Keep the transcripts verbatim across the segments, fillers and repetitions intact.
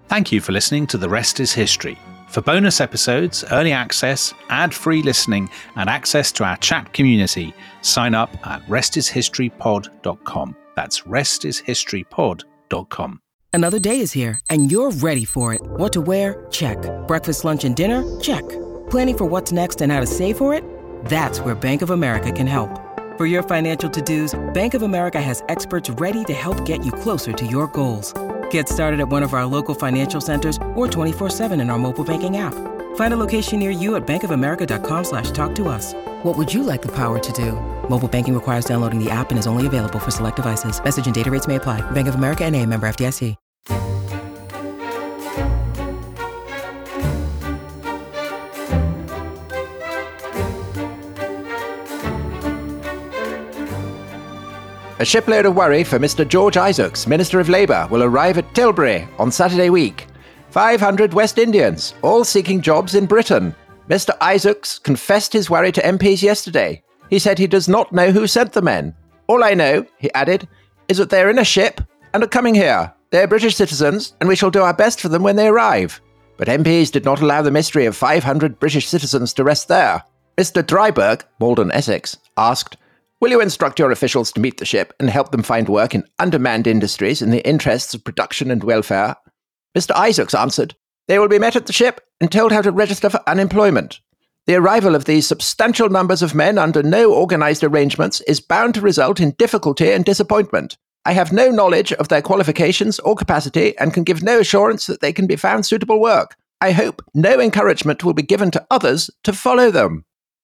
Thank you for listening to The Rest is History. For bonus episodes, early access, ad-free listening, and access to our chat community, sign up at rest is history pod dot com. That's rest is history pod dot com. Another day is here, and you're ready for it. What to wear? Check. Breakfast, lunch, and dinner? Check. Planning for what's next and how to save for it? That's where Bank of America can help. For your financial to-dos, Bank of America has experts ready to help get you closer to your goals. Get started at one of our local financial centers or twenty-four seven in our mobile banking app. Find a location near you at bankofamerica.com slash talk to us. What would you like the power to do? Mobile banking requires downloading the app and is only available for select devices. Message and data rates may apply. Bank of America N A, member F D I C. A shipload of worry for Mister George Isaacs, Minister of Labour, will arrive at Tilbury on Saturday week. five hundred West Indians, all seeking jobs in Britain. Mister Isaacs confessed his worry to M Ps yesterday. He said he does not know who sent the men. All I know, he added, is that they're in a ship and are coming here. They're British citizens, and we shall do our best for them when they arrive. But M Ps did not allow the mystery of five hundred British citizens to rest there. Mister Dryburgh, Malden, Essex, asked, will you instruct your officials to meet the ship and help them find work in undermanned industries in the interests of production and welfare? Mister Isaacs answered, they will be met at the ship and told how to register for unemployment. The arrival of these substantial numbers of men under no organised arrangements is bound to result in difficulty and disappointment. I have no knowledge of their qualifications or capacity and can give no assurance that they can be found suitable work. I hope no encouragement will be given to others to follow them.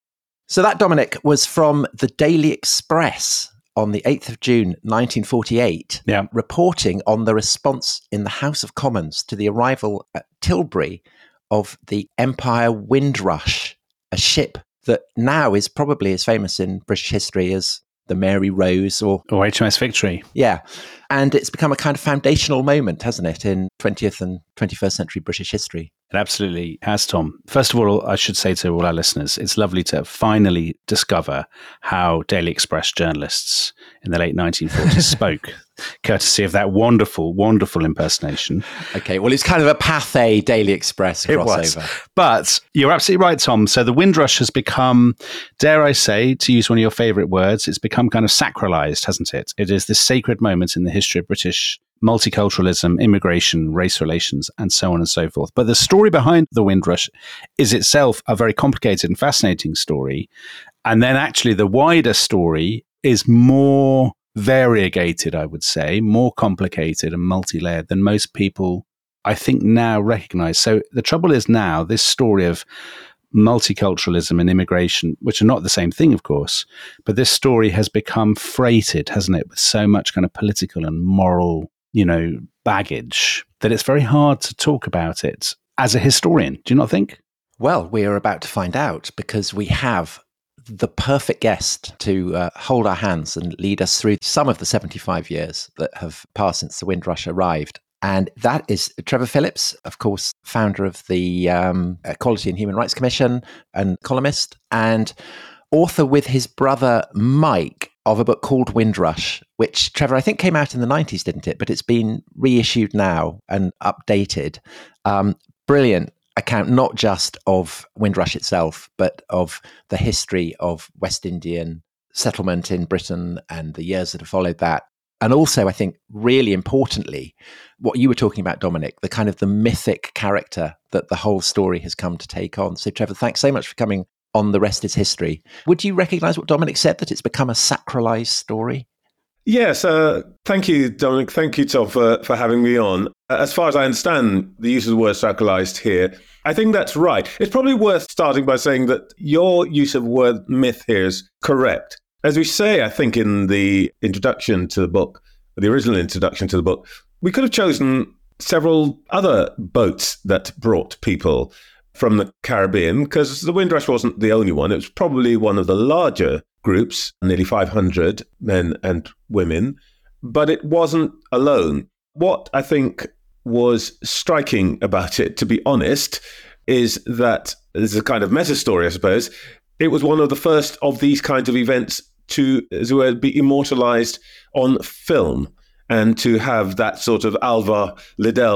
So that, Dominic, was from the Daily Express on the eighth of June, nineteen forty-eight, yeah. reporting on the response in the House of Commons to the arrival at Tilbury of the Empire Windrush, a ship that now is probably as famous in British history as the Mary Rose or... Or H M S Victory. Yeah. And it's become a kind of foundational moment, hasn't it, in twentieth and twenty-first century British history. It absolutely has, Tom. First of all, I should say to all our listeners, it's lovely to finally discover how Daily Express journalists in the late nineteen forties spoke, courtesy of that wonderful, wonderful impersonation. Okay, well, it's kind of a Pathé Daily Express crossover. It was. But you're absolutely right, Tom. So the Windrush has become, dare I say, to use one of your favourite words, it's become kind of sacralised, hasn't it? It is this sacred moment in the history of British multiculturalism, immigration, race relations, and so on and so forth. But the story behind the Windrush is itself a very complicated and fascinating story. And then actually the wider story is more variegated, I would say, more complicated and multi-layered than most people, I think, now recognize. So the trouble is now, this story of multiculturalism and immigration, which are not the same thing, of course, but this story has become freighted, hasn't it, with so much kind of political and moral, you know, baggage that it's very hard to talk about it as a historian. Do you not think? Well, we are about to find out because we have the perfect guest to uh, hold our hands and lead us through some of the seventy-five years that have passed since the Windrush arrived. And that is Trevor Phillips, of course, founder of the um, Equality and Human Rights Commission and columnist, and author with his brother Mike of a book called Windrush, which, Trevor, I think came out in the nineties, didn't it? But it's been reissued now and updated. Um, brilliant account, not just of Windrush itself, but of the history of West Indian settlement in Britain and the years that have followed that. And also, I think, really importantly, what you were talking about, Dominic, the kind of the mythic character that the whole story has come to take on. So, Trevor, thanks so much for coming on The Rest is History. Would you recognise what Dominic said, that it's become a sacralised story? Yes, uh, thank you, Dominic. Thank you, Tom, for, for having me on. As far as I understand the use of the word sacralised here, I think that's right. It's probably worth starting by saying that your use of the word myth here is correct. As we say, I think, in the introduction to the book, the original introduction to the book, we could have chosen several other boats that brought people from the Caribbean, because the Windrush wasn't the only one. It was probably one of the larger groups, nearly five hundred men and women, but it wasn't alone. What I think was striking about it, to be honest, is that, this is a kind of meta story, I suppose, it was one of the first of these kinds of events to, as it were, be immortalized on film and to have that sort of Alvar Liddell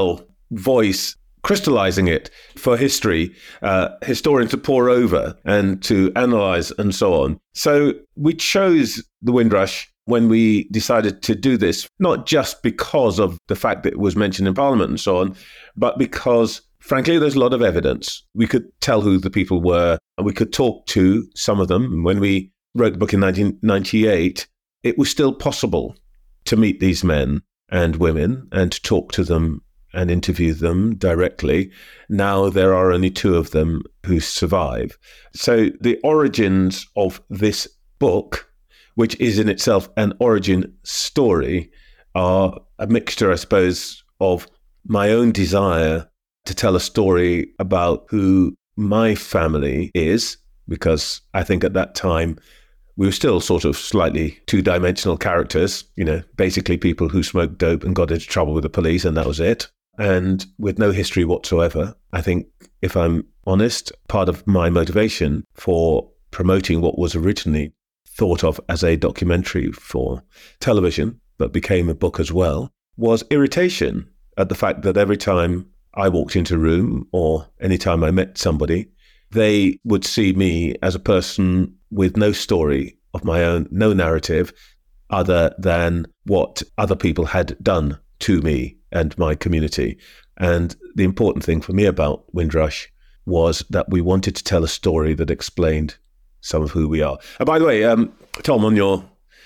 voice, crystallizing it for history, uh, historians to pore over and to analyze and so on. So we chose the Windrush when we decided to do this, not just because of the fact that it was mentioned in Parliament and so on, but because, frankly, there's a lot of evidence. We could tell who the people were, and we could talk to some of them. When we wrote the book in nineteen ninety-eight, it was still possible to meet these men and women and to talk to them and interview them directly. Now there are only two of them who survive. So the origins of this book, which is in itself an origin story, are a mixture, I suppose, of my own desire to tell a story about who my family is, because I think at that time we were still sort of slightly two-dimensional characters, you know, basically people who smoked dope and got into trouble with the police, and that was it. And with no history whatsoever. I think, if I'm honest, part of my motivation for promoting what was originally thought of as a documentary for television, but became a book as well, was irritation at the fact that every time I walked into a room or any time I met somebody, they would see me as a person with no story of my own, no narrative other than what other people had done to me and my community. And the important thing for me about Windrush was that we wanted to tell a story that explained some of who we are. And by the way, um, Tom, on your,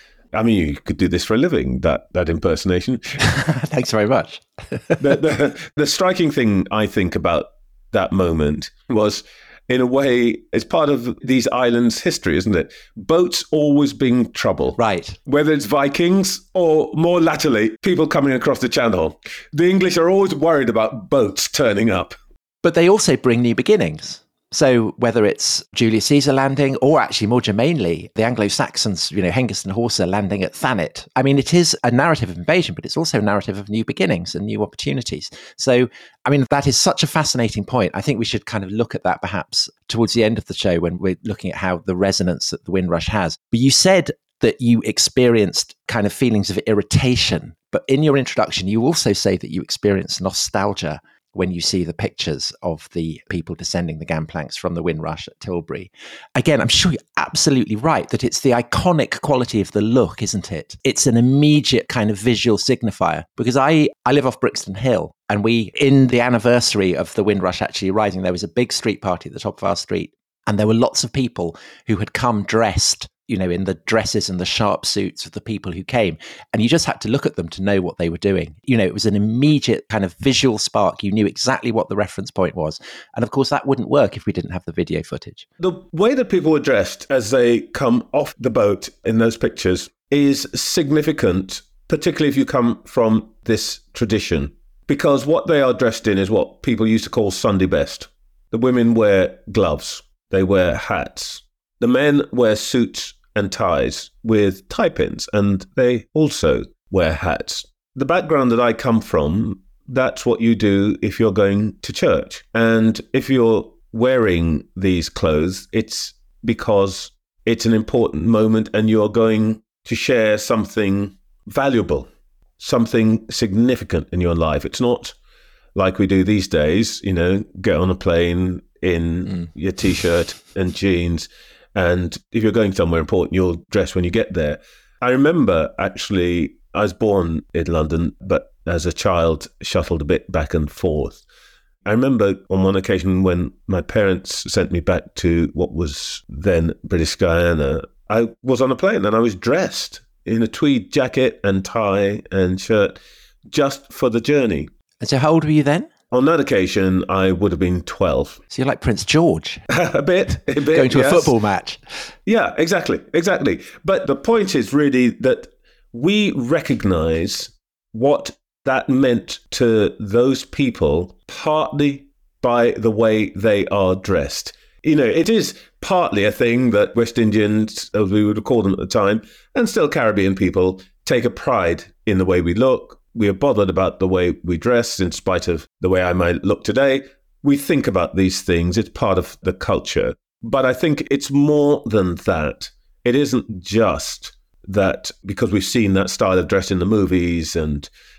I mean, you could do this for a living, that that impersonation. Thanks very much. the, the, the striking thing I think about that moment was, in a way, it's part of these islands' history, isn't it? Boats always bring trouble. Right. Whether it's Vikings or, more latterly, people coming across the channel. The English are always worried about boats turning up. But they also bring new beginnings. So whether it's Julius Caesar landing, or actually more germanely, the Anglo-Saxons, you know, Hengist and Horsa landing at Thanet. I mean, it is a narrative of invasion, but it's also a narrative of new beginnings and new opportunities. So, I mean, that is such a fascinating point. I think we should kind of look at that perhaps towards the end of the show when we're looking at how the resonance that the Windrush has. But you said that you experienced kind of feelings of irritation. But in your introduction, you also say that you experienced nostalgia when you see the pictures of the people descending the gangplanks from the Windrush at Tilbury. Again, I'm sure you're absolutely right that it's the iconic quality of the look, isn't it? It's an immediate kind of visual signifier, because I, I live off Brixton Hill, and we, in the anniversary of the Windrush actually rising, there was a big street party at the top of our street, and there were lots of people who had come dressed, you know, in the dresses and the sharp suits of the people who came. And you just had to look at them to know what they were doing. You know, it was an immediate kind of visual spark. You knew exactly what the reference point was. And of course, that wouldn't work if we didn't have the video footage. The way that people were dressed as they come off the boat in those pictures is significant, particularly if you come from this tradition, because what they are dressed in is what people used to call Sunday best. The women wear gloves. They wear hats. The men wear suits and ties with tie pins, and they also wear hats. The background that I come from, that's what you do if you're going to church. And if you're wearing these clothes, it's because it's an important moment and you're going to share something valuable, something significant in your life. It's not like we do these days, you know, get on a plane in mm. your T-shirt and jeans. And if you're going somewhere important, you'll dress when you get there. I remember, actually, I was born in London, but as a child, shuttled a bit back and forth. I remember on one occasion when my parents sent me back to what was then British Guyana, I was on a plane and I was dressed in a tweed jacket and tie and shirt just for the journey. And so how old were you then? On that occasion, I would have been twelve. So you're like Prince George. a bit, a bit. Going to yes. a football match. Yeah, exactly, exactly. But the point is really that we recognize what that meant to those people partly by the way they are dressed. You know, it is partly a thing that West Indians, as we would call them at the time, and still Caribbean people, take a pride in the way we look. We are bothered about the way we dress in spite of the way I might look today. We think about these things. It's part of the culture. But I think it's more than that. It isn't just that because we've seen that style of dress in the movies and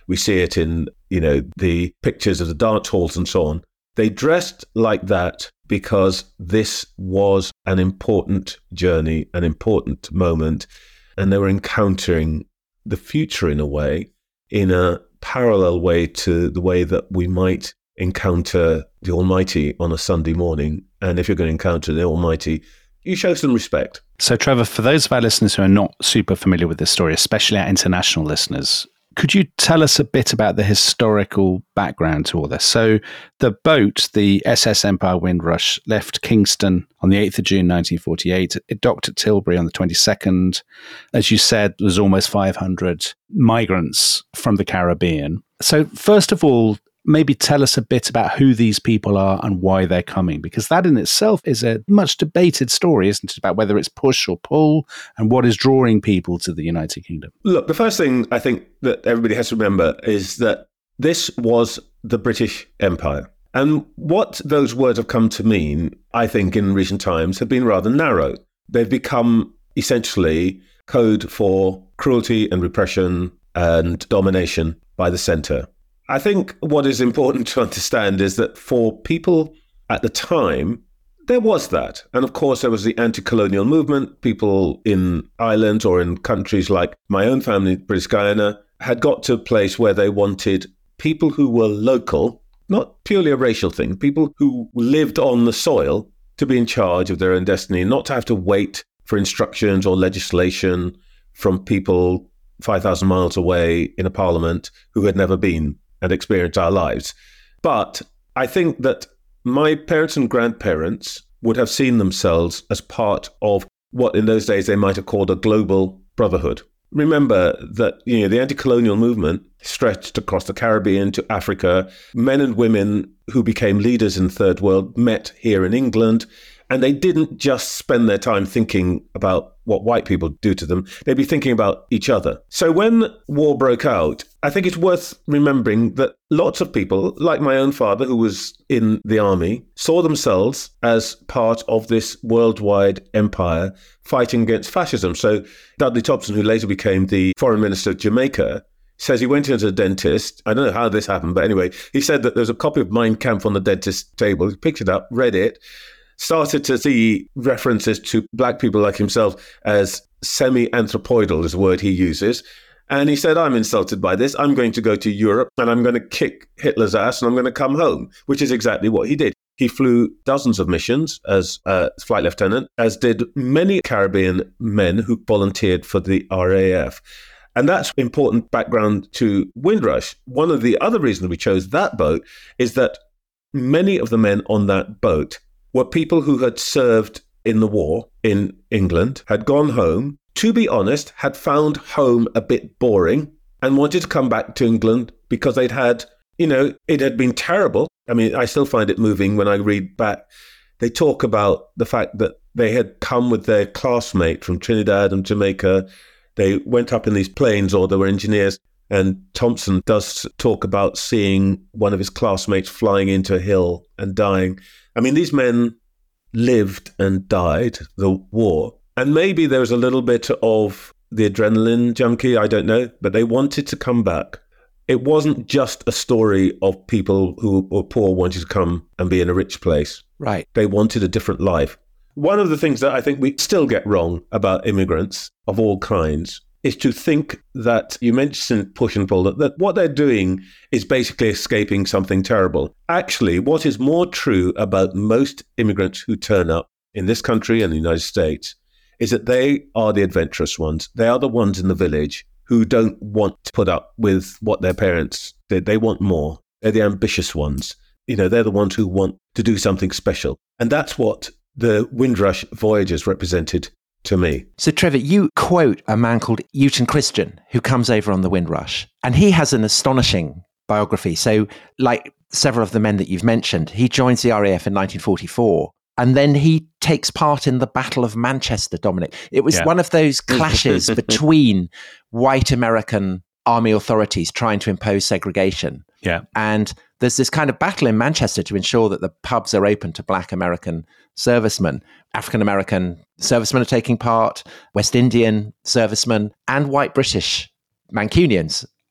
We see it in, you know, the pictures of the dance halls and so on. They dressed like that because this was an important journey, an important moment, and they were encountering the future in a way, in a parallel way to the way that we might encounter the Almighty on a Sunday morning. And if you're going to encounter the Almighty, you show some respect. So, Trevor, for those of our listeners who are not super familiar with this story, especially our international listeners, could you tell us a bit about the historical background to all this? So the boat, the S S Empire Windrush, left Kingston on the eighth of June, nineteen forty-eight. It docked at Tilbury on the twenty-second. As you said, there was almost five hundred migrants from the Caribbean. So first of all, maybe tell us a bit about who these people are and why they're coming, because that in itself is a much debated story, isn't it, about whether it's push or pull and what is drawing people to the United Kingdom. Look, the first thing I think that everybody has to remember is that this was the British Empire. And what those words have come to mean, I think, in recent times have been rather narrow. They've become essentially code for cruelty and repression and domination by the centre. I think what is important to understand is that for people at the time, there was that. And of course, there was the anti-colonial movement. People in Ireland or in countries like my own family, British Guyana, had got to a place where they wanted people who were local, not purely a racial thing, people who lived on the soil to be in charge of their own destiny, not to have to wait for instructions or legislation from people five thousand miles away in a parliament who had never been and experienced our lives. But I think that my parents and grandparents would have seen themselves as part of what in those days they might have called a global brotherhood. Remember that, you know, the anti-colonial movement stretched across the Caribbean to Africa. Men and women who became leaders in the Third World met here in England, and they didn't just spend their time thinking about what white people do to them. They'd be thinking about each other. So when war broke out, I think it's worth remembering that lots of people, like my own father, who was in the army, saw themselves as part of this worldwide empire fighting against fascism. So Dudley Thompson, who later became the foreign minister of Jamaica, says he went into a dentist. I don't know how this happened, but anyway, he said that there's a copy of Mein Kampf on the dentist's table. He picked it up, read it, started to see references to black people like himself as semi-anthropoidal is a word he uses. And he said, I'm insulted by this. I'm going to go to Europe and I'm going to kick Hitler's ass and I'm going to come home, which is exactly what he did. He flew dozens of missions as a flight lieutenant, as did many Caribbean men who volunteered for the R A F. And that's important background to Windrush. One of the other reasons we chose that boat is that many of the men on that boat were people who had served in the war in England, had gone home, to be honest, had found home a bit boring and wanted to come back to England because they'd had, you know, it had been terrible. I mean, I still find it moving when I read back. They talk about the fact that they had come with their classmate from Trinidad and Jamaica. They went up in these planes, or they were engineers. And Thompson does talk about seeing one of his classmates flying into a hill and dying. I mean, these men lived and died the war. And maybe there was a little bit of the adrenaline junkie, I don't know, but they wanted to come back. It wasn't just a story of people who were poor wanting to come and be in a rich place. Right. They wanted a different life. One of the things that I think we still get wrong about immigrants of all kinds is to think that, you mentioned push and pull, that, that what they're doing is basically escaping something terrible. Actually, what is more true about most immigrants who turn up in this country and the United States is that they are the adventurous ones. They are the ones in the village who don't want to put up with what their parents did. They want more. They're the ambitious ones. You know, they're the ones who want to do something special. And that's what the Windrush voyagers represented to me. So, Trevor, you quote a man called Houghton Christian, who comes over on the Windrush, and he has an astonishing biography. So, like several of the men that you've mentioned, he joins the R A F in nineteen forty-four, and then he takes part in the Battle of Manchester, Dominic. It was yeah. one of those clashes between white American army authorities trying to impose segregation. Yeah. And there's this kind of battle in Manchester to ensure that the pubs are open to black American servicemen. African American servicemen are taking part, West Indian servicemen, and white British Mancunians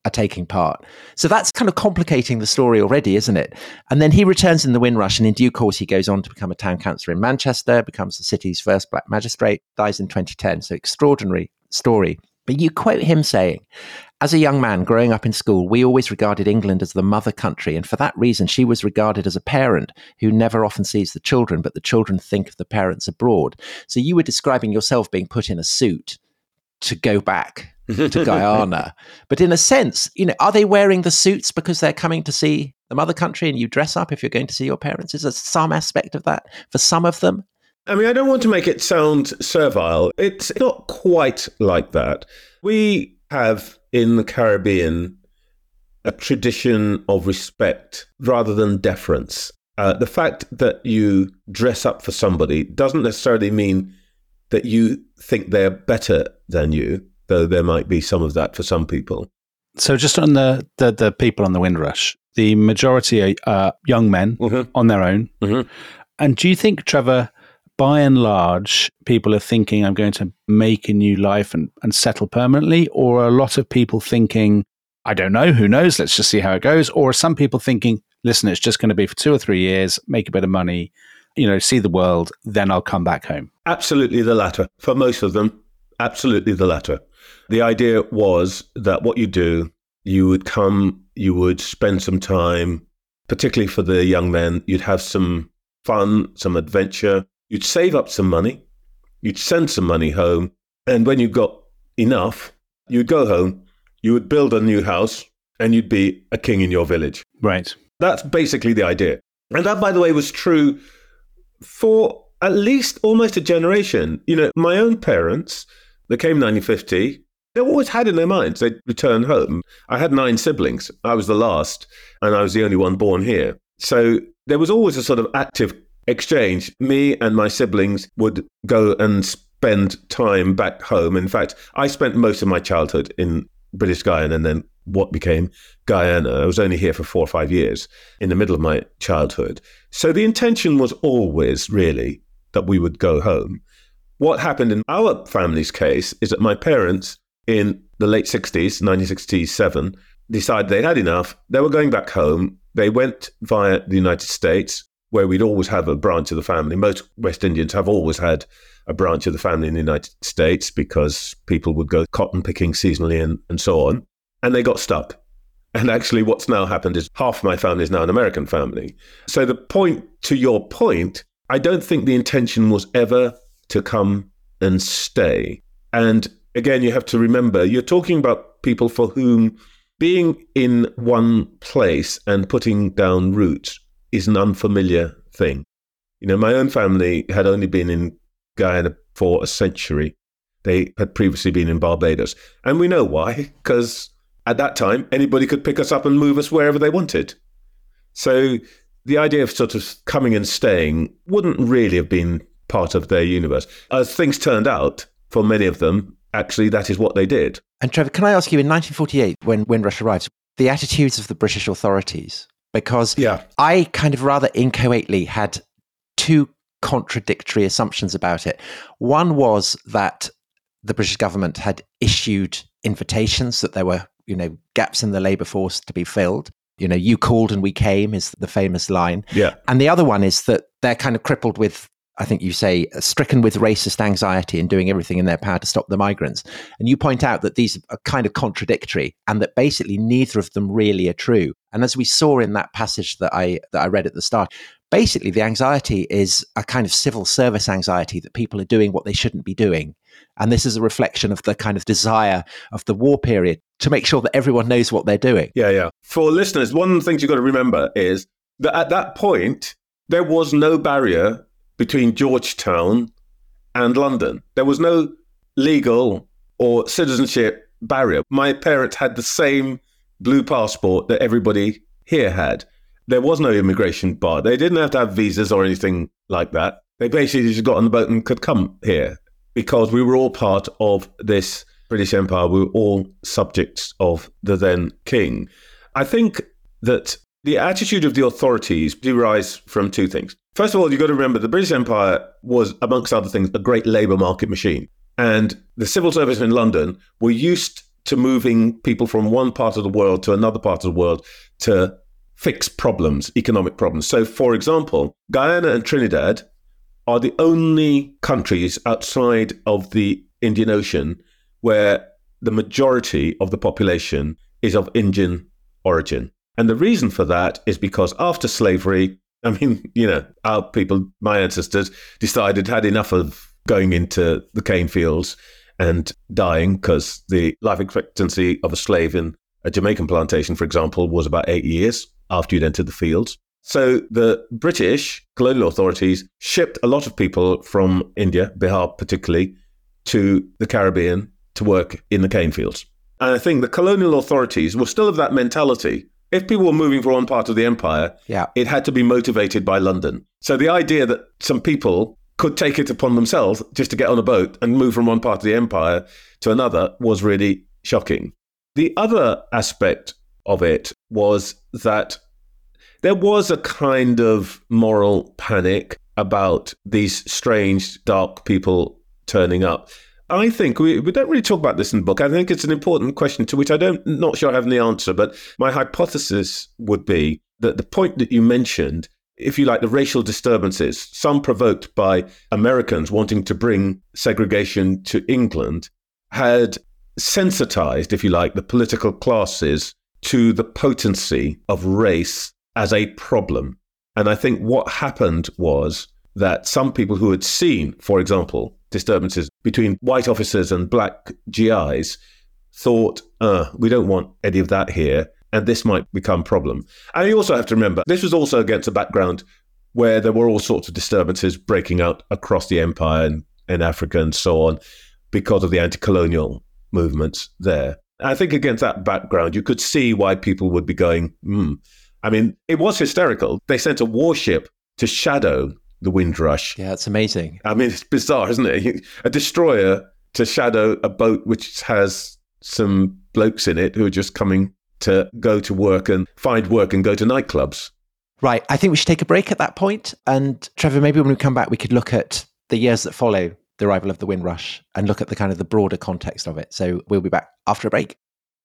are taking part. So that's kind of complicating the story already, isn't it? And then he returns in the Windrush, and in due course, he goes on to become a town councillor in Manchester, becomes the city's first black magistrate, dies in twenty ten. So extraordinary story. But you quote him saying, as a young man growing up in school, we always regarded England as the mother country. And for that reason, she was regarded as a parent who never often sees the children, but the children think of the parents abroad. So you were describing yourself being put in a suit to go back to Guyana. But in a sense, you know, are they wearing the suits because they're coming to see the mother country and you dress up if you're going to see your parents? Is there some aspect of that for some of them? I mean, I don't want to make it sound servile. It's not quite like that. We have in the Caribbean a tradition of respect rather than deference. Uh, the fact that you dress up for somebody doesn't necessarily mean that you think they're better than you, though there might be some of that for some people. So just on the, the, the people on the Windrush, the majority are young men mm-hmm. on their own. Mm-hmm. And do you think, Trevor, by and large, people are thinking, I'm going to make a new life and, and settle permanently? Or are a lot of people thinking, I don't know, who knows, let's just see how it goes? Or are some people thinking, listen, it's just going to be for two or three years, make a bit of money, you know, see the world, then I'll come back home? Absolutely the latter. For most of them, absolutely the latter. The idea was that what you do, you would come, you would spend some time, particularly for the young men, you'd have some fun, some adventure, you'd save up some money, you'd send some money home, and when you got enough, you'd go home, you would build a new house, and you'd be a king in your village. Right. That's basically the idea. And that, by the way, was true for at least almost a generation. You know, my own parents, they came in nineteen fifty, they always had in their minds they'd return home. I had nine siblings. I was the last, and I was the only one born here. So there was always a sort of active exchange. Me and my siblings would go and spend time back home. In fact, I spent most of my childhood in British Guyana and then what became Guyana. I was only here for four or five years in the middle of my childhood. So the intention was always really that we would go home. What happened in our family's case is that my parents in the late sixties, nineteen sixty-seven, decided they'd had enough. They were going back home. They went via the United States, where we'd always have a branch of the family. Most West Indians have always had a branch of the family in the United States because people would go cotton picking seasonally and, and so on. And they got stuck. And actually what's now happened is half my family is now an American family. So the point, to your point, I don't think the intention was ever to come and stay. And again, you have to remember, you're talking about people for whom being in one place and putting down roots is an unfamiliar thing. You know, my own family had only been in Guyana for a century. They had previously been in Barbados. And we know why, because at that time, anybody could pick us up and move us wherever they wanted. So the idea of sort of coming and staying wouldn't really have been part of their universe. As things turned out, for many of them, actually, that is what they did. And Trevor, can I ask you, in nineteen forty-eight, when Windrush arrives, the attitudes of the British authorities? Because yeah. I kind of rather inchoately had two contradictory assumptions about it. One was that the British government had issued invitations that there were, you know, gaps in the labour force to be filled. You know, you called and we came is the famous line. Yeah. And the other one is that they're kind of crippled with, I think you say, stricken with racist anxiety and doing everything in their power to stop the migrants. And you point out that these are kind of contradictory and that basically neither of them really are true. And as we saw in that passage that I that I read at the start, basically the anxiety is a kind of civil service anxiety that people are doing what they shouldn't be doing. And this is a reflection of the kind of desire of the war period to make sure that everyone knows what they're doing. Yeah, yeah. For listeners, one of the things you've got to remember is that at that point, there was no barrier between Georgetown and London. There was no legal or citizenship barrier. My parents had the same blue passport that everybody here had. There was no immigration bar. They didn't have to have visas or anything like that. They basically just got on the boat and could come here because we were all part of this British Empire. We were all subjects of the then king. I think that the attitude of the authorities derives from two things. First of all, you've got to remember the British Empire was, amongst other things, a great labour market machine. And the civil service in London were used to moving people from one part of the world to another part of the world to fix problems, economic problems. So, for example, Guyana and Trinidad are the only countries outside of the Indian Ocean where the majority of the population is of Indian origin. And the reason for that is because after slavery, I mean, you know, our people, my ancestors, decided had enough of going into the cane fields and dying, because the life expectancy of a slave in a Jamaican plantation, for example, was about eight years after you'd entered the fields. So the British colonial authorities shipped a lot of people from India, Bihar particularly, to the Caribbean to work in the cane fields. And I think the colonial authorities were still of that mentality. If people were moving from one part of the empire, yeah. it had to be motivated by London. So the idea that some people could take it upon themselves just to get on a boat and move from one part of the empire to another was really shocking. The other aspect of it was that there was a kind of moral panic about these strange, dark people turning up. I think we, we don't really talk about this in the book. I think it's an important question to which I don't not sure I have the answer, but my hypothesis would be that the point that you mentioned, if you like, the racial disturbances, some provoked by Americans wanting to bring segregation to England, had sensitized, if you like, the political classes to the potency of race as a problem. And I think what happened was that some people who had seen, for example, disturbances between white officers and black G Is thought, uh, we don't want any of that here, and this might become a problem. And you also have to remember, this was also against a background where there were all sorts of disturbances breaking out across the empire and in Africa and so on because of the anti-colonial movements there. And I think against that background, you could see why people would be going, hmm. I mean, it was hysterical. They sent a warship to shadow the Windrush. Yeah, it's amazing. I mean, it's bizarre, isn't it? A destroyer to shadow a boat which has some blokes in it who are just coming to go to work and find work and go to nightclubs. Right. I think we should take a break at that point. And Trevor, maybe when we come back, we could look at the years that follow the arrival of the Windrush and look at the kind of the broader context of it. So we'll be back after a break.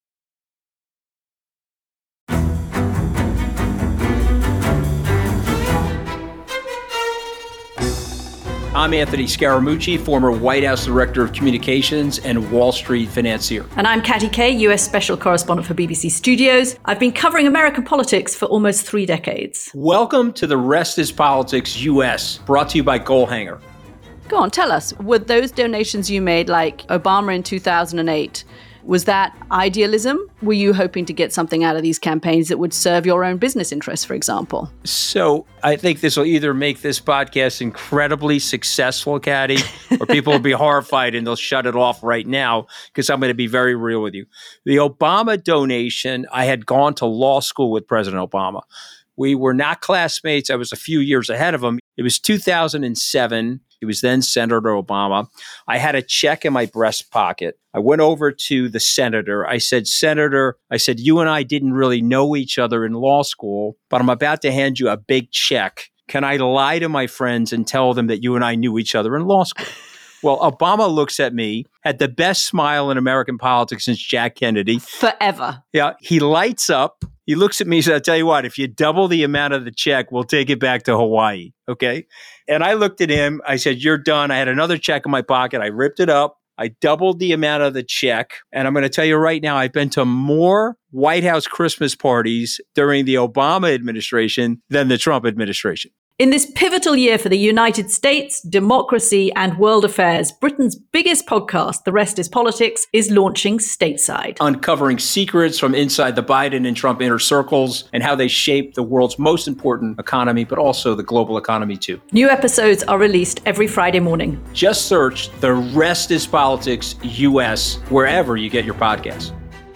I'm Anthony Scaramucci, former White House Director of Communications and Wall Street financier. And I'm Katty Kay, U S Special Correspondent for B B C Studios. I've been covering American politics for almost three decades. Welcome to The Rest is Politics U S, brought to you by Goalhanger. Go on, tell us, were those donations you made, like Obama in two thousand eight, was that idealism? Were you hoping to get something out of these campaigns that would serve your own business interests, for example? So I think this will either make this podcast incredibly successful, Katty, or people will be horrified and they'll shut it off right now, because I'm going to be very real with you. The Obama donation, I had gone to law school with President Obama. We were not classmates. I was a few years ahead of him. It was two thousand seven. He was then Senator Obama. I had a check in my breast pocket. I went over to the senator. I said, Senator, I said, you and I didn't really know each other in law school, but I'm about to hand you a big check. Can I lie to my friends and tell them that you and I knew each other in law school? Well, Obama looks at me, had the best smile in American politics since Jack Kennedy. Forever. Yeah. He lights up. He looks at me and says, I'll tell you what, if you double the amount of the check, we'll take it back to Hawaii. Okay. And I looked at him. I said, you're done. I had another check in my pocket. I ripped it up. I doubled the amount of the check. And I'm going to tell you right now, I've been to more White House Christmas parties during the Obama administration than the Trump administration. In this pivotal year for the United States, democracy, and world affairs, Britain's biggest podcast, The Rest is Politics, is launching stateside. Uncovering secrets from inside the Biden and Trump inner circles and how they shape the world's most important economy, but also the global economy too. New episodes are released every Friday morning. Just search The Rest is Politics U S wherever you get your podcasts.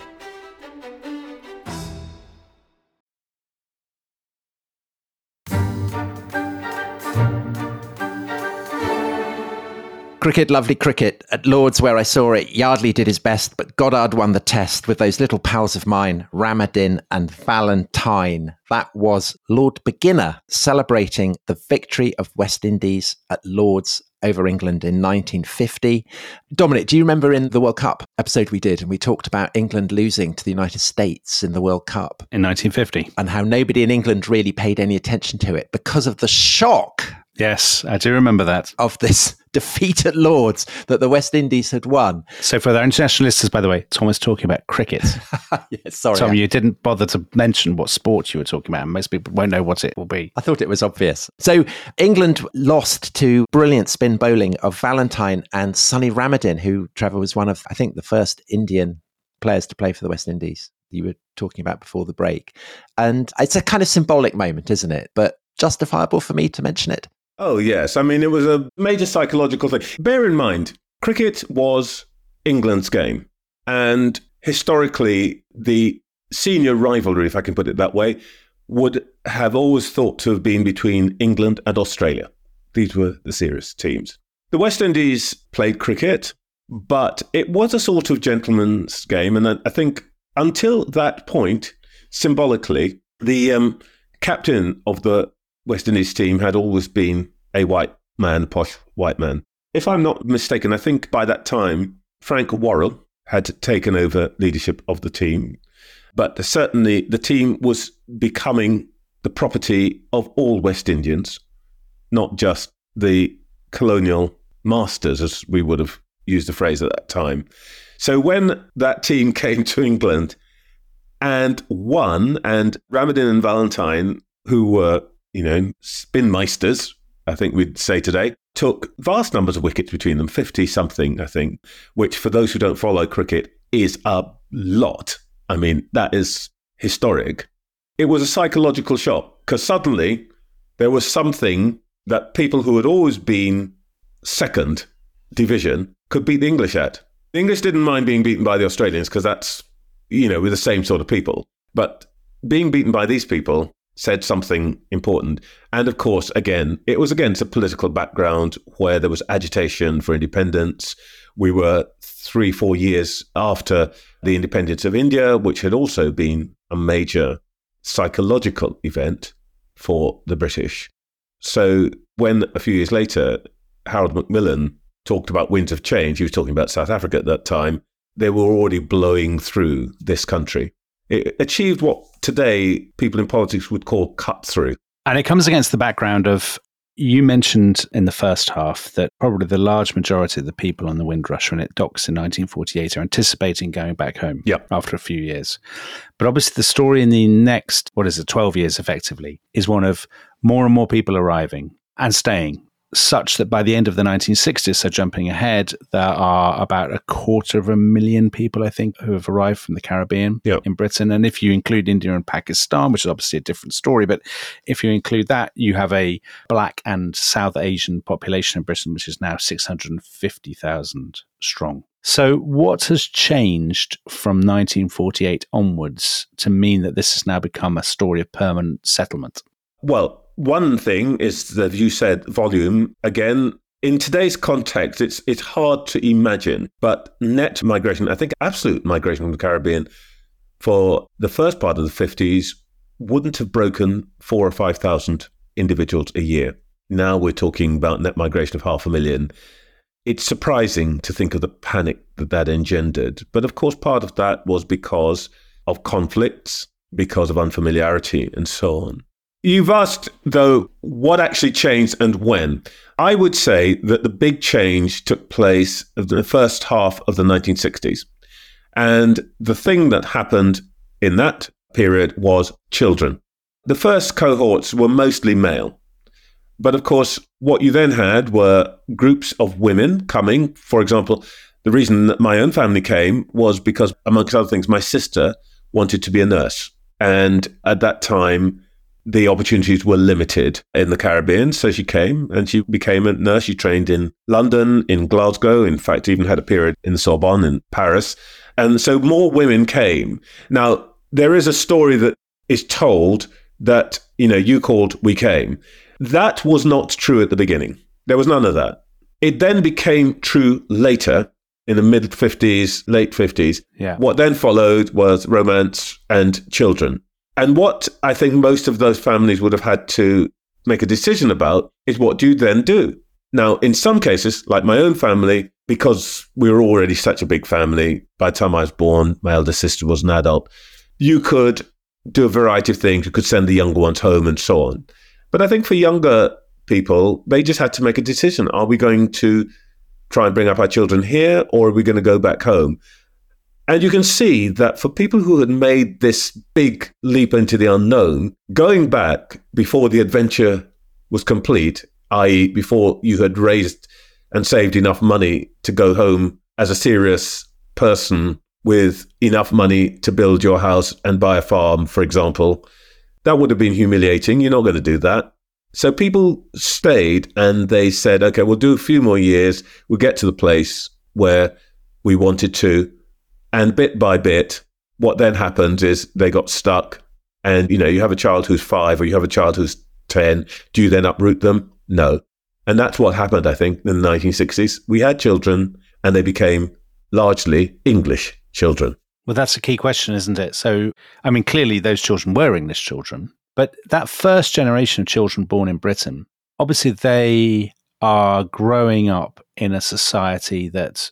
Cricket, lovely cricket. At Lord's, where I saw it, Yardley did his best, but Goddard won the test with those little pals of mine, Ramadin and Valentine. That was Lord Beginner celebrating the victory of West Indies at Lord's over England in nineteen fifty. Dominic, do you remember in the World Cup episode we did, and we talked about England losing to the United States in the World Cup? In nineteen fifty. And how nobody in England really paid any attention to it because of the shock. Yes, I do remember that. Of this defeat at Lords that the West Indies had won. So for our international listeners, by the way, Tom was talking about cricket. Yes, sorry. Tom, you didn't bother to mention what sport you were talking about. Most people won't know what it will be. I thought it was obvious. So England lost to brilliant spin bowling of Valentine and Sonny Ramadhin, who, Trevor, was one of, I think, the first Indian players to play for the West Indies you were talking about before the break. And it's a kind of symbolic moment, isn't it? But justifiable for me to mention it. Oh, yes. I mean, it was a major psychological thing. Bear in mind, cricket was England's game. And historically, the senior rivalry, if I can put it that way, would have always thought to have been between England and Australia. These were the serious teams. The West Indies played cricket, but it was a sort of gentleman's game. And I think until that point, symbolically, the um, captain of the West Indies team had always been a white man, posh white man. If I'm not mistaken, I think by that time, Frank Worrell had taken over leadership of the team. But certainly the team was becoming the property of all West Indians, not just the colonial masters, as we would have used the phrase at that time. So when that team came to England and won, and Ramadhin and Valentine, who were, you know, spinmeisters, I think we'd say today, took vast numbers of wickets between them, fifty-something, I think, which for those who don't follow cricket is a lot. I mean, that is historic. It was a psychological shock because suddenly there was something that people who had always been second division could beat the English at. The English didn't mind being beaten by the Australians because that's, you know, we're the same sort of people. But being beaten by these people said something important. And of course, again, it was against a political background where there was agitation for independence. We were three, four years after the independence of India, which had also been a major psychological event for the British. So when a few years later, Harold Macmillan talked about winds of change, he was talking about South Africa at that time, they were already blowing through this country. It achieved what today people in politics would call cut through. And it comes against the background of, you mentioned in the first half that probably the large majority of the people on the Windrush when it docks in nineteen forty-eight are anticipating going back home yep. after a few years. But obviously the story in the next, what is it, twelve years effectively, is one of more and more people arriving and staying, such that by the end of the nineteen sixties, so jumping ahead, there are about a quarter of a million people, I think, who have arrived from the Caribbean yep. in Britain. And if you include India and Pakistan, which is obviously a different story, but if you include that, you have a Black and South Asian population in Britain, which is now six hundred fifty thousand strong. So what has changed from nineteen forty-eight onwards to mean that this has now become a story of permanent settlement? Well, one thing is that you said volume. Again, in today's context, it's it's hard to imagine, but net migration, I think absolute migration from the Caribbean for the first part of the fifties wouldn't have broken four or five thousand individuals a year. Now we're talking about net migration of half a million. It's surprising to think of the panic that that engendered. But of course, part of that was because of conflicts, because of unfamiliarity and so on. You've asked, though, what actually changed and when. I would say that the big change took place in the first half of the nineteen sixties. And the thing that happened in that period was children. The first cohorts were mostly male. But of course, what you then had were groups of women coming. For example, the reason that my own family came was because, amongst other things, my sister wanted to be a nurse. And at that time, the opportunities were limited in the Caribbean. So she came and she became a nurse. She trained in London, in Glasgow, in fact, even had a period in the Sorbonne in Paris. And so more women came. Now, there is a story that is told that, you know, you called, we came. That was not true at the beginning. There was none of that. It then became true later in the mid fifties, late fifties. Yeah. What then followed was romance and children. And what I think most of those families would have had to make a decision about is, what do you then do? Now, in some cases, like my own family, because we were already such a big family, by the time I was born, my elder sister was an adult, you could do a variety of things. You could send the younger ones home and so on. But I think for younger people, they just had to make a decision. Are we going to try and bring up our children here, or are we going to go back home? And you can see that for people who had made this big leap into the unknown, going back before the adventure was complete, that is before you had raised and saved enough money to go home as a serious person with enough money to build your house and buy a farm, for example, that would have been humiliating. You're not going to do that. So people stayed and they said, okay, we'll do a few more years. We'll get to the place where we wanted to. And bit by bit, what then happened is they got stuck. And, you know, you have a child who's five or you have a child who's ten. Do you then uproot them? No. And that's what happened, I think, in the nineteen sixties. We had children and they became largely English children. Well, that's a key question, isn't it? So, I mean, clearly those children were English children, but that first generation of children born in Britain, obviously they are growing up in a society that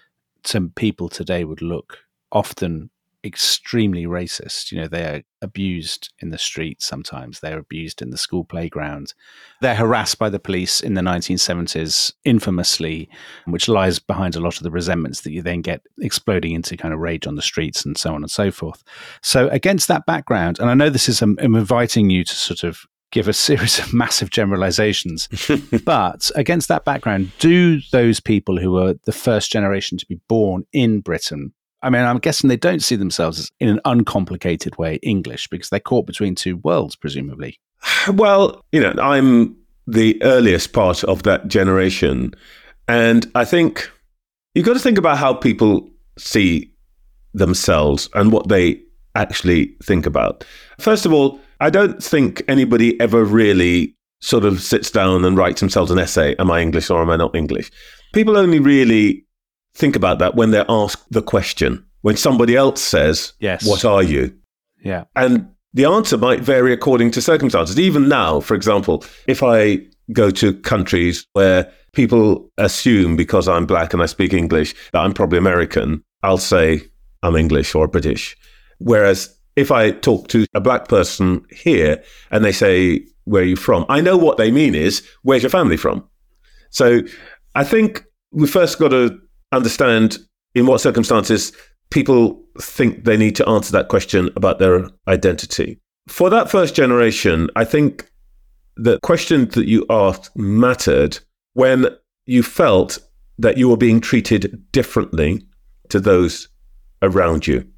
to people today would look often extremely racist. You know, they are abused in the streets sometimes. They're abused in the school playground. They're harassed by the police in the nineteen seventies, infamously, which lies behind a lot of the resentments that you then get exploding into kind of rage on the streets and so on and so forth. So against that background, and I know this is, I'm, I'm inviting you to sort of give a series of massive generalizations, but against that background, do those people who are the first generation to be born in Britain, I mean, I'm guessing they don't see themselves as, in an uncomplicated way, English, because they're caught between two worlds, presumably. Well, you know, I'm the earliest part of that generation. And I think you've got to think about how people see themselves and what they actually think about. First of all, I don't think anybody ever really sort of sits down and writes themselves an essay, am I English or am I not English? People only really think about that when they're asked the question, when somebody else says, yes, what are you? Yeah. And the answer might vary according to circumstances. Even now, for example, if I go to countries where people assume because I'm black and I speak English that I'm probably American, I'll say I'm English or British. Whereas if I talk to a black person here and they say, where are you from? I know what they mean is, where's your family from? So I think we first got to understand in what circumstances people think they need to answer that question about their identity. For that first generation, I think the question that you asked mattered when you felt that you were being treated differently to those around you.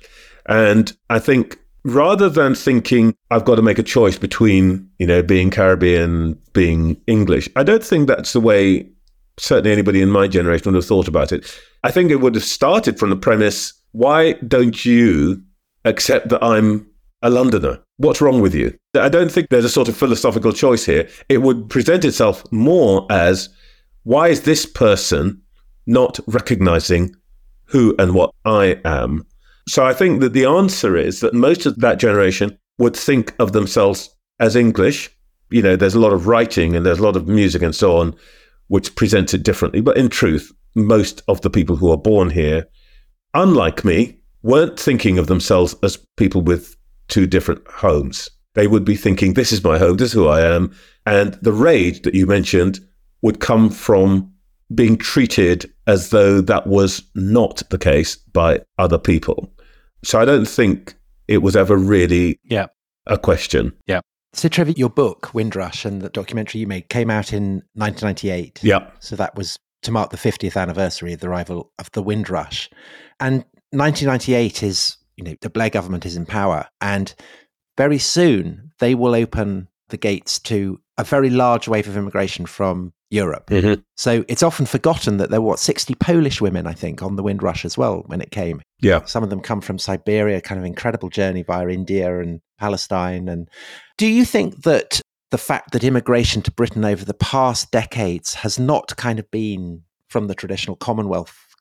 And I think rather than thinking I've got to make a choice between, you know, being Caribbean, being English, I don't think that's the way certainly anybody in my generation would have thought about it. I think it would have started from the premise, why don't you accept that I'm a Londoner? What's wrong with you? I don't think there's a sort of philosophical choice here. It would present itself more as, why is this person not recognizing who and what I am? So I think that the answer is that most of that generation would think of themselves as English. You know, there's a lot of writing and there's a lot of music and so on, which presents it differently. But in truth, most of the people who are born here, unlike me, weren't thinking of themselves as people with two different homes. They would be thinking, this is my home, this is who I am. And the rage that you mentioned would come from being treated as though that was not the case by other people. So I don't think it was ever really yeah. a question. Yeah. So Trevor, your book, Windrush, and the documentary you made came out in nineteen ninety-eight. Yeah. So that was to mark the fiftieth anniversary of the arrival of the Windrush. And nineteen ninety-eight is, you know, the Blair government is in power. And very soon they will open the gates to a very large wave of immigration from Europe. Mm-hmm. So it's often forgotten that there were, what, sixty Polish women, I think, on the Windrush as well when it came. Yeah. Some of them come from Siberia, kind of incredible journey via India and Palestine. And do you think that the fact that immigration to Britain over the past decades has not kind of been from the traditional Commonwealth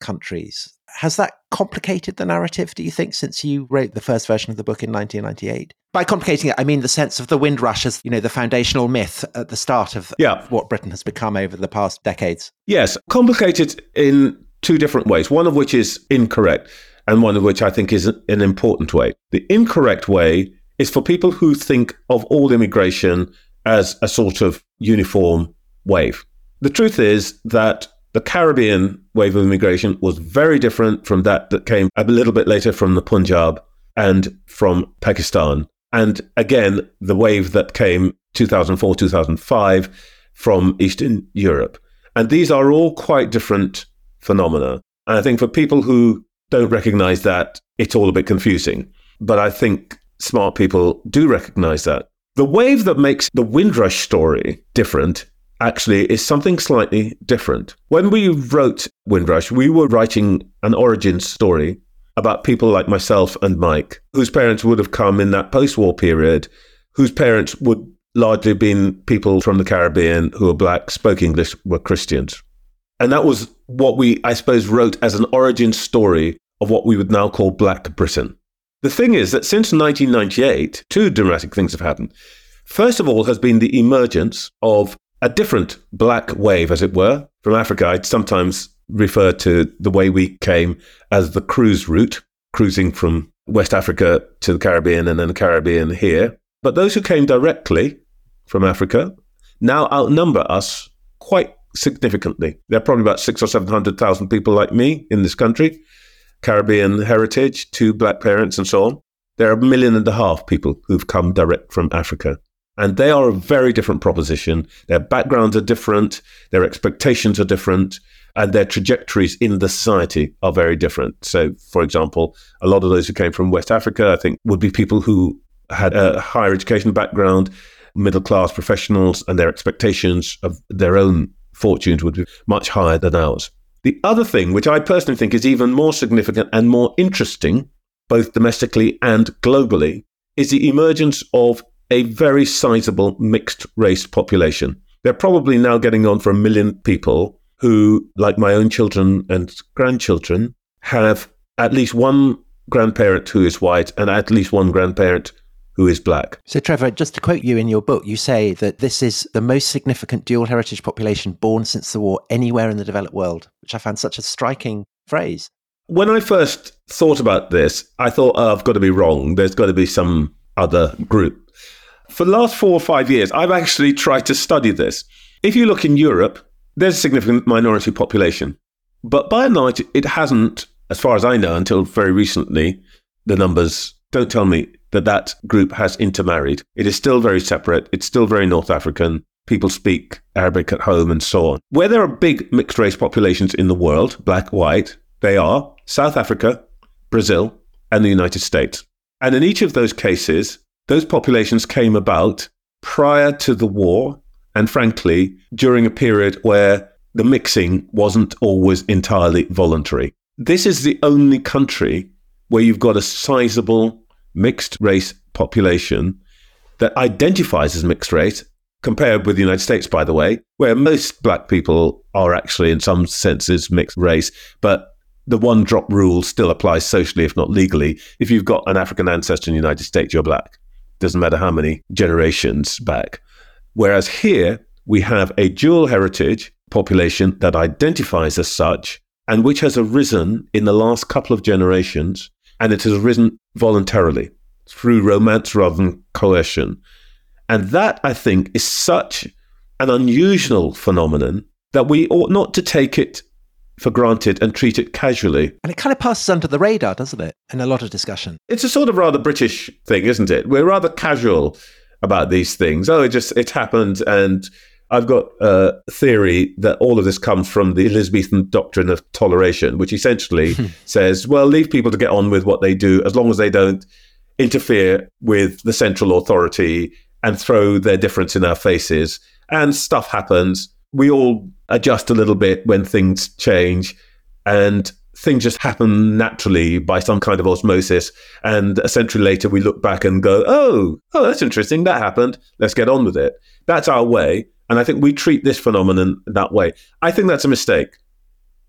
countries. Has that complicated the narrative, do you think, since you wrote the first version of the book in nineteen ninety-eight? By complicating it, I mean the sense of the Windrush as, you know, the foundational myth at the start of yeah. what Britain has become over the past decades. Yes, complicated in two different ways, one of which is incorrect and one of which I think is an important way. The incorrect way is for people who think of all immigration as a sort of uniform wave. The truth is that the Caribbean wave of immigration was very different from that that came a little bit later from the Punjab and from Pakistan. And again, the wave that came two thousand four, two thousand five from Eastern Europe. And these are all quite different phenomena. And I think for people who don't recognize that, it's all a bit confusing. But I think smart people do recognize that. The wave that makes the Windrush story different actually is something slightly different. When we wrote Windrush, we were writing an origin story about people like myself and Mike, whose parents would have come in that post-war period, whose parents would largely have been people from the Caribbean who were black, spoke English, were Christians. And that was what we, I suppose, wrote as an origin story of what we would now call Black Britain. The thing is that since nineteen ninety-eight, two dramatic things have happened. First of all has been the emergence of a different black wave, as it were, from Africa. I'd sometimes refer to the way we came as the cruise route, cruising from West Africa to the Caribbean and then the Caribbean here. But those who came directly from Africa now outnumber us quite significantly. There are probably about six or seven hundred thousand people like me in this country, Caribbean heritage, two black parents and so on. There are a million and a half people who've come direct from Africa. And they are a very different proposition. Their backgrounds are different, their expectations are different, and their trajectories in the society are very different. So, for example, a lot of those who came from West Africa, I think, would be people who had a higher education background, middle-class professionals, and their expectations of their own fortunes would be much higher than ours. The other thing, which I personally think is even more significant and more interesting, both domestically and globally, is the emergence of a very sizable mixed race population. They're probably now getting on for a million people who, like my own children and grandchildren, have at least one grandparent who is white and at least one grandparent who is black. So, Trevor, just to quote you in your book, you say that this is the most significant dual heritage population born since the war anywhere in the developed world, which I found such a striking phrase. When I first thought about this, I thought, oh, I've got to be wrong. There's got to be some other group. For the last four or five years, I've actually tried to study this. If you look in Europe, there's a significant minority population. But by and large, it hasn't, as far as I know, until very recently, the numbers don't tell me that that group has intermarried. It is still very separate. It's still very North African. People speak Arabic at home and so on. Where there are big mixed race populations in the world, black, white, they are South Africa, Brazil, and the United States. And in each of those cases, those populations came about prior to the war and, frankly, during a period where the mixing wasn't always entirely voluntary. This is the only country where you've got a sizable mixed race population that identifies as mixed race, compared with the United States, by the way, where most black people are actually, in some senses, mixed race, but the one drop rule still applies socially, if not legally. If you've got an African ancestor in the United States, you're black. Doesn't matter how many generations back. Whereas here, we have a dual heritage population that identifies as such and which has arisen in the last couple of generations, and it has arisen voluntarily through romance rather than coercion. And that, I think, is such an unusual phenomenon that we ought not to take it for granted and treat it casually. And it kind of passes under the radar, doesn't it, in a lot of discussion? It's a sort of rather British thing, isn't it? We're rather casual about these things. Oh, it just, it happened. And I've got a theory that all of this comes from the Elizabethan doctrine of toleration, which essentially says, well, leave people to get on with what they do as long as they don't interfere with the central authority and throw their difference in our faces. And stuff happens. We all adjust a little bit when things change, and things just happen naturally by some kind of osmosis. And a century later, we look back and go, oh, oh, that's interesting. That happened. Let's get on with it. That's our way. And I think we treat this phenomenon that way. I think that's a mistake.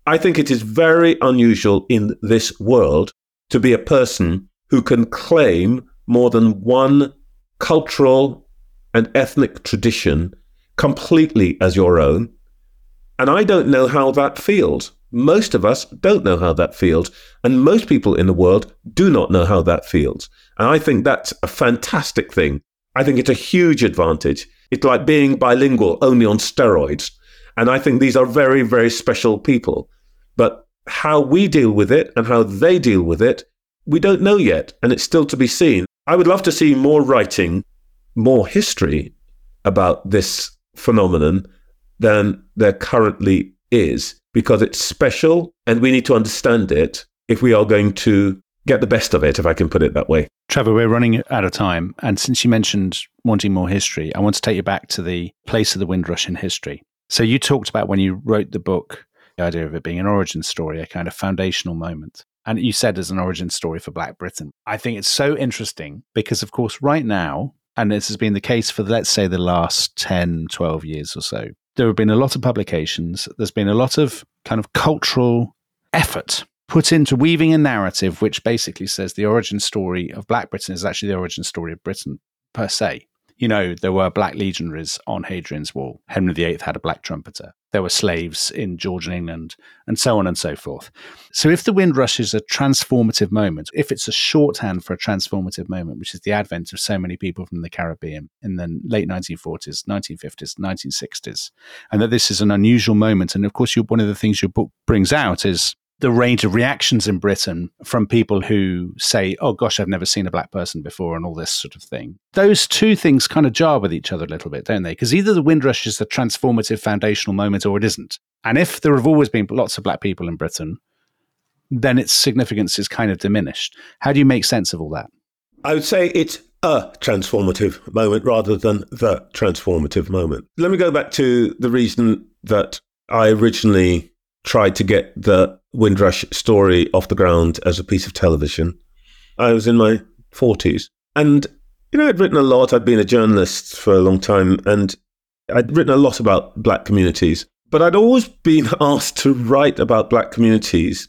I think it is very unusual in this world to be a person who can claim more than one cultural and ethnic tradition completely as your own. And I don't know how that feels. Most of us don't know how that feels. And most people in the world do not know how that feels. And I think that's a fantastic thing. I think it's a huge advantage. It's like being bilingual only on steroids. And I think these are very, very special people. But how we deal with it and how they deal with it, we don't know yet. And it's still to be seen. I would love to see more writing, more history about this phenomenon than there currently is, because it's special and we need to understand it if we are going to get the best of it, if I can put it that way. Trevor, we're running out of time. And since you mentioned wanting more history, I want to take you back to the place of the Windrush in history. So you talked about when you wrote the book, the idea of it being an origin story, a kind of foundational moment. And you said as an origin story for Black Britain. I think it's so interesting because, of course, right now, and this has been the case for, let's say, the last ten, twelve years or so, there have been a lot of publications. There's been a lot of kind of cultural effort put into weaving a narrative which basically says the origin story of Black Britain is actually the origin story of Britain per se. You know, there were black legionaries on Hadrian's Wall. Henry the Eighth had a black trumpeter. There were slaves in Georgian England, and so on and so forth. So if the Windrush is a transformative moment, if it's a shorthand for a transformative moment, which is the advent of so many people from the Caribbean in the late nineteen forties, nineteen fifties, nineteen sixties, and that this is an unusual moment. And of course, you, one of the things your book brings out is the range of reactions in Britain from people who say, oh gosh, I've never seen a black person before and all this sort of thing. Those two things kind of jar with each other a little bit, don't they? Because either the Windrush is the transformative foundational moment or it isn't. And if there have always been lots of black people in Britain, then its significance is kind of diminished. How do you make sense of all that? I would say it's a transformative moment rather than the transformative moment. Let me go back to the reason that I originally tried to get the Windrush story off the ground as a piece of television. I was in my forties and, you know, I'd written a lot. I'd been a journalist for a long time and I'd written a lot about black communities, but I'd always been asked to write about black communities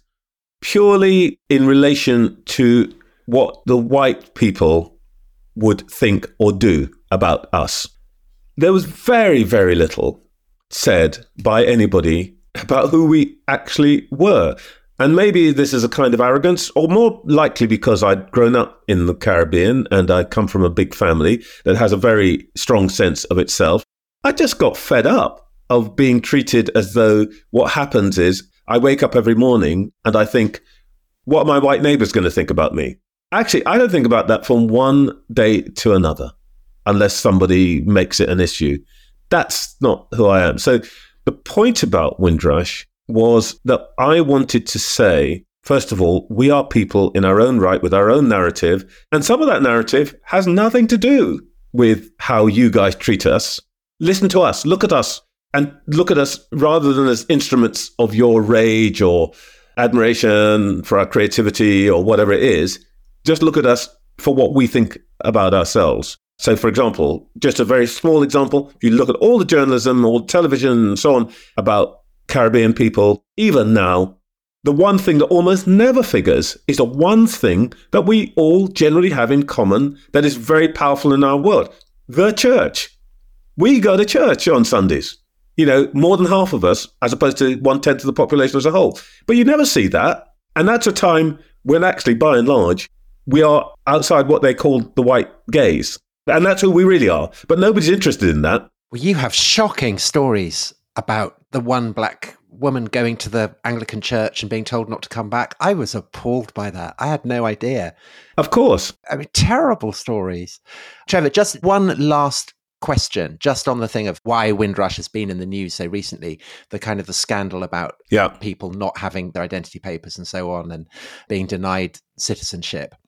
purely in relation to what the white people would think or do about us. There was very, very little said by anybody about who we actually were. And maybe this is a kind of arrogance, or more likely because I'd grown up in the Caribbean and I come from a big family that has a very strong sense of itself. I just got fed up of being treated as though what happens is I wake up every morning and I think, what are my white neighbors going to think about me? Actually, I don't think about that from one day to another, unless somebody makes it an issue. That's not who I am. So the point about Windrush was that I wanted to say, first of all, we are people in our own right with our own narrative. And some of that narrative has nothing to do with how you guys treat us. Listen to us, look at us, and look at us rather than as instruments of your rage or admiration for our creativity or whatever it is. Just look at us for what we think about ourselves. So, for example, just a very small example, if you look at all the journalism, all the television and so on about Caribbean people, even now, the one thing that almost never figures is the one thing that we all generally have in common that is very powerful in our world, the church. We go to church on Sundays, you know, more than half of us, as opposed to one-tenth of the population as a whole. But you never see that. And that's a time when actually, by and large, we are outside what they call the white gaze. And that's who we really are. But nobody's interested in that. Well, you have shocking stories about the one black woman going to the Anglican church and being told not to come back. I was appalled by that. I had no idea. Of course. I mean, terrible stories. Trevor, just one last question, just on the thing of why Windrush has been in the news so recently, the kind of the scandal about yeah. people not having their identity papers and so on and being denied citizenship.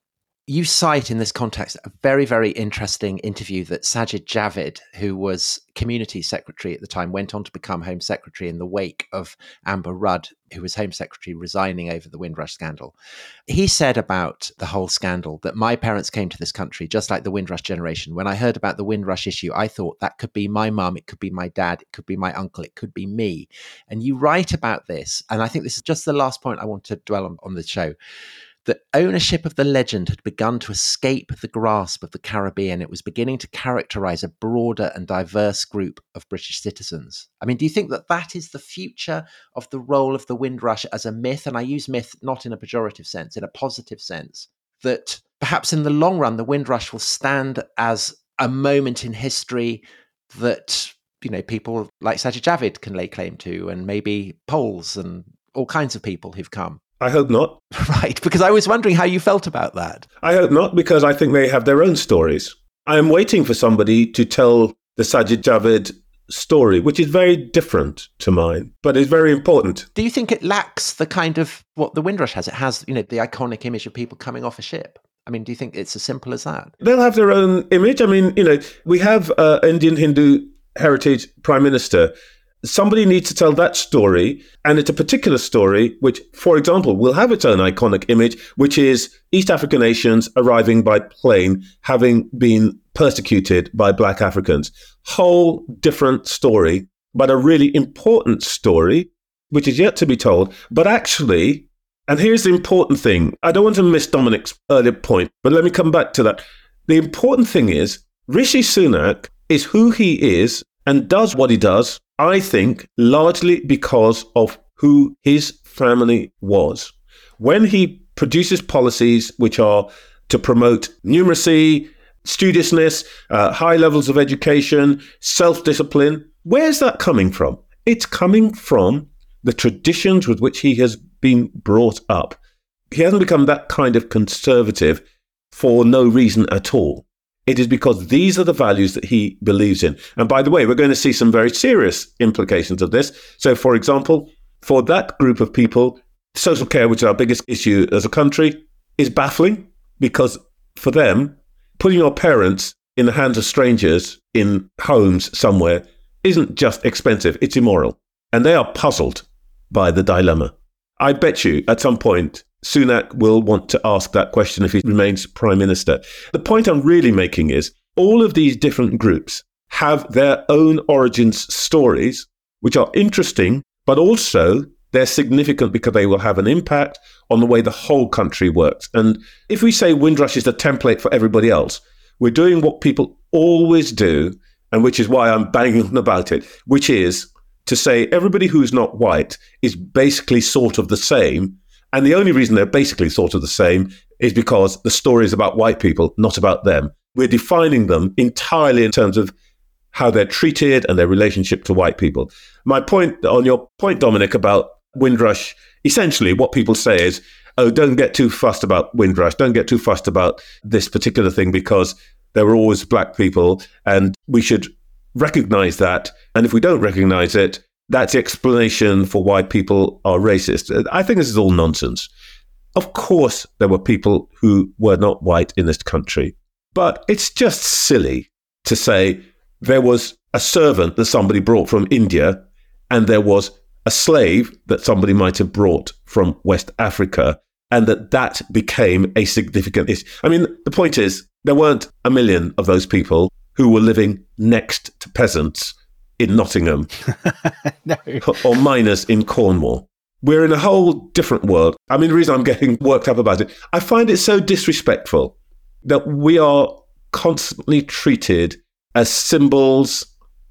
You cite in this context a very, very interesting interview that Sajid Javid, who was Community Secretary at the time, went on to become Home Secretary in the wake of Amber Rudd, who was Home Secretary, resigning over the Windrush scandal. He said about the whole scandal that my parents came to this country just like the Windrush generation. When I heard about the Windrush issue, I thought that could be my mum, it could be my dad, it could be my uncle, it could be me. And you write about this, and I think this is just the last point I want to dwell on on the show, that ownership of the legend had begun to escape the grasp of the Caribbean. It was beginning to characterize a broader and diverse group of British citizens. I mean, do you think that that is the future of the role of the Windrush as a myth? And I use myth not in a pejorative sense, in a positive sense, that perhaps in the long run, the Windrush will stand as a moment in history that, you know, people like Sajid Javid can lay claim to, and maybe Poles and all kinds of people who've come. I hope not. Right, because I was wondering how you felt about that. I hope not, because I think they have their own stories. I am waiting for somebody to tell the Sajid Javid story, which is very different to mine, but is very important. Do you think it lacks the kind of what the Windrush has? It has, you know, the iconic image of people coming off a ship. I mean, do you think it's as simple as that? They'll have their own image. I mean, you know, we have uh, Indian Hindu Heritage Prime Minister. Somebody needs to tell that story, and it's a particular story which, for example, will have its own iconic image, which is East African nations arriving by plane, having been persecuted by Black Africans. Whole different story, but a really important story, which is yet to be told. But actually, and here's the important thing, I don't want to miss Dominic's earlier point, but let me come back to that. The important thing is, Rishi Sunak is who he is and does what he does, I think, largely because of who his family was. When he produces policies which are to promote numeracy, studiousness, uh, high levels of education, self-discipline, where's that coming from? It's coming from the traditions with which he has been brought up. He hasn't become that kind of conservative for no reason at all. It is because these are the values that he believes in. And by the way, we're going to see some very serious implications of this. So, for example, for that group of people, social care, which is our biggest issue as a country, is baffling, because for them, putting your parents in the hands of strangers in homes somewhere isn't just expensive, it's immoral. And they are puzzled by the dilemma. I bet you at some point, Sunak will want to ask that question if he remains Prime Minister. The point I'm really making is all of these different groups have their own origins stories, which are interesting, but also they're significant because they will have an impact on the way the whole country works. And if we say Windrush is the template for everybody else, we're doing what people always do, and which is why I'm banging on about it, which is to say everybody who's not white is basically sort of the same. And the only reason they're basically sort of the same is because the story is about white people, not about them. We're defining them entirely in terms of how they're treated and their relationship to white people. My point on your point, Dominic, about Windrush, essentially what people say is, oh, don't get too fussed about Windrush. Don't get too fussed about this particular thing because there were always black people and we should recognize that. And if we don't recognize it, that's the explanation for why people are racist. I think this is all nonsense. Of course, there were people who were not white in this country, but it's just silly to say there was a servant that somebody brought from India and there was a slave that somebody might have brought from West Africa, and that that became a significant issue. I mean, the point is, there weren't a million of those people who were living next to peasants in Nottingham no. or miners in Cornwall. We're in a whole different world. I mean, the reason I'm getting worked up about it, I find it so disrespectful that we are constantly treated as symbols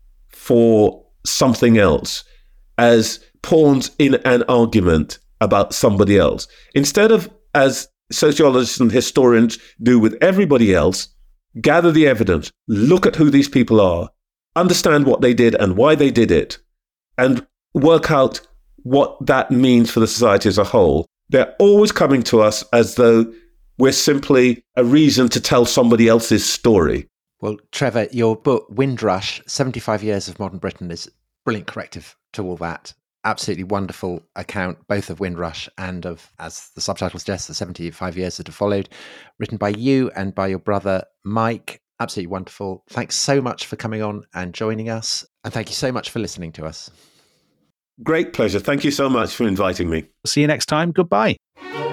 for something else, as pawns in an argument about somebody else. Instead of, as sociologists and historians do with everybody else, gather the evidence, look at who these people are, understand what they did and why they did it, and work out what that means for the society as a whole. They're always coming to us as though we're simply a reason to tell somebody else's story. Well, Trevor, your book, Windrush, seventy-five Years of Modern Britain, is brilliant corrective to all that. absolutely wonderful account, both of Windrush and of, as the subtitle suggests, the seventy-five years that have followed, written by you and by your brother, Mike. Absolutely wonderful. Thanks so much for coming on and joining us. And thank you so much for listening to us. Great pleasure. Thank you so much for inviting me. See you next time. Goodbye.